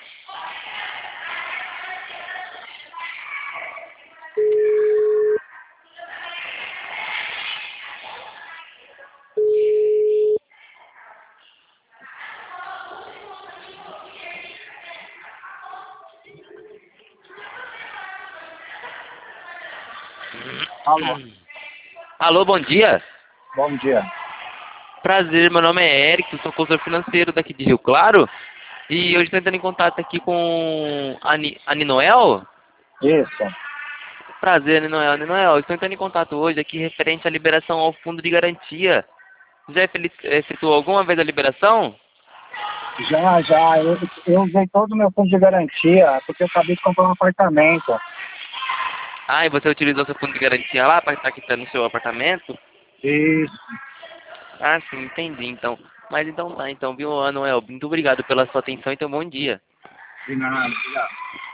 Alô, Alô, bom dia. bom dia. Prazer, meu nome é Eric, sou consultor financeiro daqui de Rio Claro. E hoje estou entrando em contato aqui com a Ninoel. Isso. Prazer, Ninoel. Ninoel, estou entrando em contato hoje aqui referente à liberação ao fundo de garantia. Já efetuou alguma vez a liberação? Já. Eu usei todo o meu fundo de garantia porque eu acabei de comprar um apartamento. Ah, e você utilizou seu fundo de garantia lá para estar quitando o seu apartamento? Isso. Ah, sim, entendi, então. Mas então tá, então, viu, Noel? Muito obrigado pela sua atenção e tenha um bom dia. De nada, obrigado.